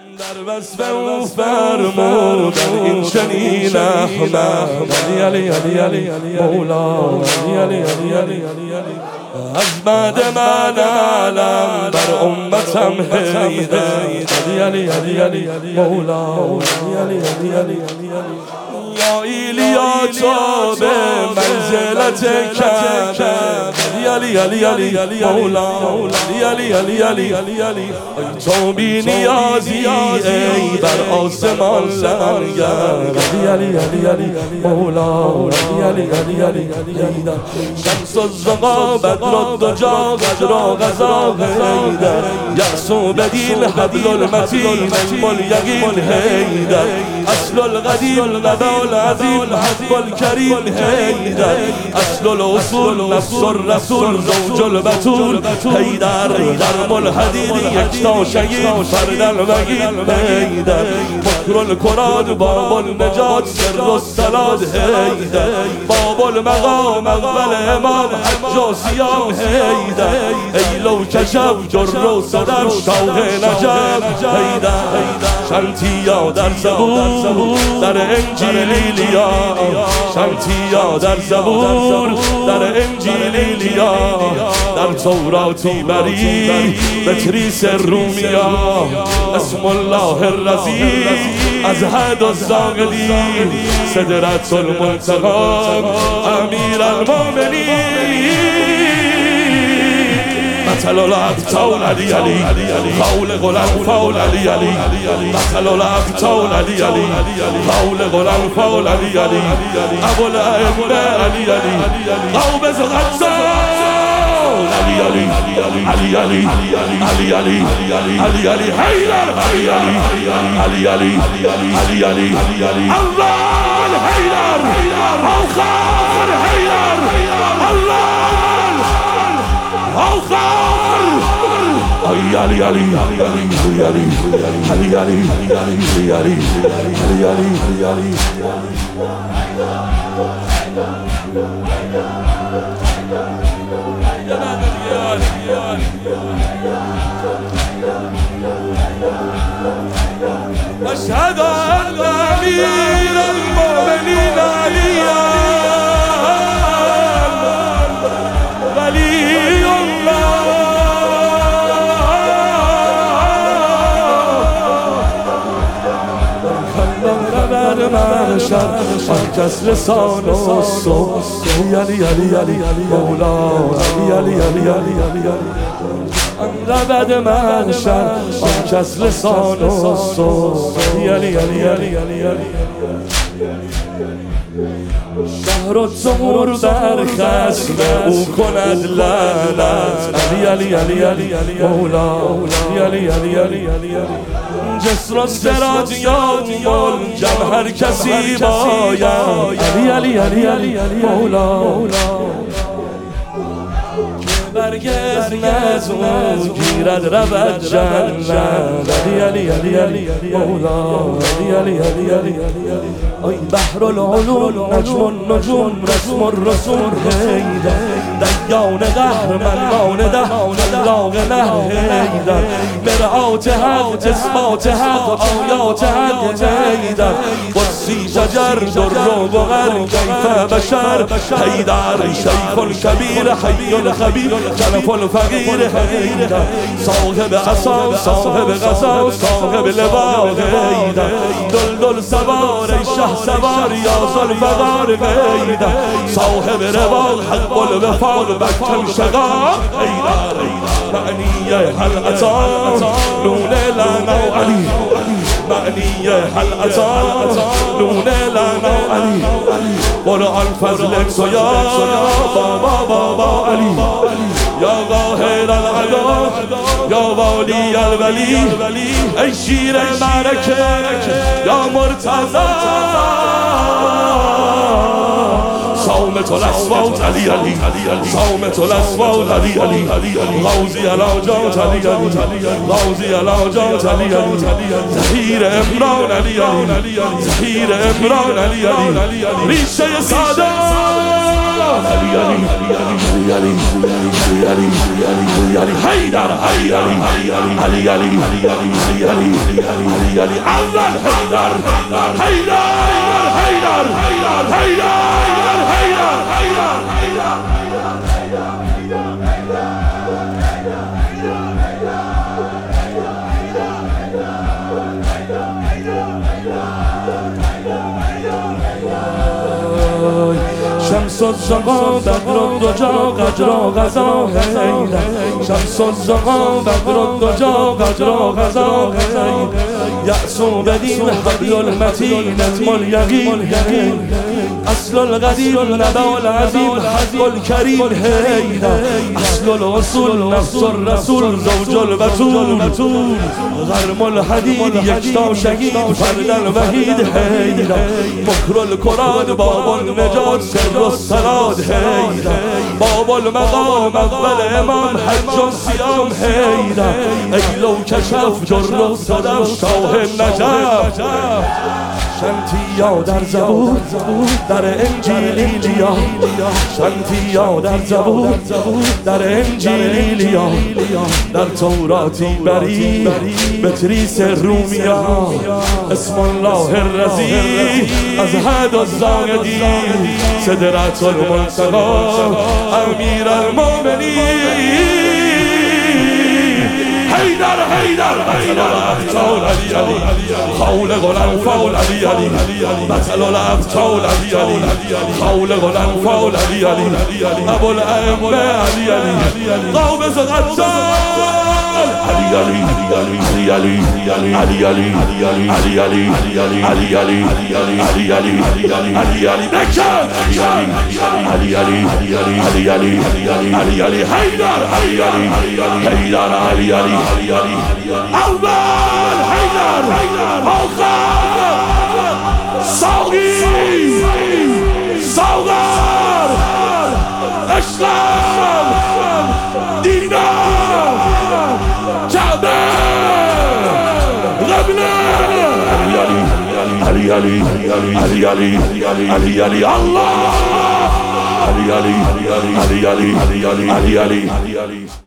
در وصف او فرمودن این چنین احمد علی مولا علی از بعد من علم بر امتم حیدر علی مولا علی یا ایلیا تو به منزلت کعبه علی مولا علی تو بی نیازی ای بر آسمان لنگر علی مولا علی شمس الزغا بدر الدجا قدر غزا حیدر یأس بدیل حبل المتین علم الیقین حیدر اصل القدیم نبع العظیم حب الکریم حیدر اصل الاصول نفس الرسول زوج البتول حیدر درم الحدید یکتا شهید فرد المگید حیدر فکر الکراد باب النجات سر الصلاد حیدر باب المقام اول امام حج و سیام حیدر ای لو کشف جر و صدر شوق نجف حیدر شمتیا در زبور در انجیلیا شمتیا در زبور در انجیلیا در توراتی بری بتریس رومیا اسم الله الرزیق از حد الزاغلین صدرت المنتقى امیر المؤمنین مثل الابطال علی خالق الانفال علی مثل الابطال علی خالق الانفال علی ابو الائمه علی قوبز غزال علی حیدر علی الله الحیدر آخر حیدر الله آخر علی أشهد أن أمير المؤمنين علي ولي الله خلق محشر آن کس لسان و صبح علی مولا علی ربد محشر آن کس لسان و صبح علی شهر و زمور در خصم او کند لعنت علی مولا علی جسر و سراج یوم الجمع هر کسی باید علی مولا برگز نزون گیرد رود جنت علی مولا علی ای بحر العلوم نجم النجوم رسم الرسوم حیدر دیان قهر منان ده خلاق نه حیدر مرآت حق اثبات حق آیات حق حیدر قدسی شجر در و بغر کیف بشر حیدر شیخ الکبیر حی الخبیر جلف الفقیر حیدر صاحب عصا صاحب غزا صاحب لوا حیدر دلدل سوار ای شه سوار یا ذوالفقار حیدر صاحب روا حق الوفا بکم شقا حیدر معنی هل اتا نون لنا علی معنی هل اتا نون لنا علی قرآن فضلک تو یا بابا علی یا ظاهر العدا یا والی الولی ای شیر معرکه یا مرتضی صومت الاسوات علی صومت الاسوات علی غوزی الحاجات علی غوزی الحاجات علی زهیر عمران علی زهیر عمران علی ریشه سعادت علي علي علي علي علي علي علي علي حيدر علي علي علي علي علي علي علي علي اول حيدر حيدر حيدر حيدر حيدر شمس الزمان بدر دو جا قدر و غذا هیدر شمس الزمان بدر دو جا قدر و غذا یأس بدین حبل المتین الملیقین اصل القدیم نبع العظیم حق الكریم هیدر اصل الوصول نفس الرسول زوج البتول غرم الحدید یکتا شهید فرد الوحید هیدر مکر القرآن باب النجات سر الصلات هیدر باب المقام اول امام حج و صیام هیدر ای لو کشف جر و صدف شاه نجف شنتیا در زبور در انجیل ایلیا شنتیا در زبور در انجیل ایلیا در توراتی بری بتریس رومیا اسم الله الرزی از حد الزاگدی صدرت المنتقى امیر المؤمنین حیدر حیدر حیدر ابطال علی علی خالق الانفال علی علی بطل الابطال علی علی خالق الانفال علی علی ابو الائمه علی علی قابض قتال علی علی علی علی علی علی علی علی علی علی علی علی علی علی علی بکر علی علی علی علی علی علی حیدر علی علی حیدر علی علی اول حیدر آخر ساقی ساغر اسلام دینار کعبه قبله علی علی علی علی علی علی الله علی علی علی علی علی علی علی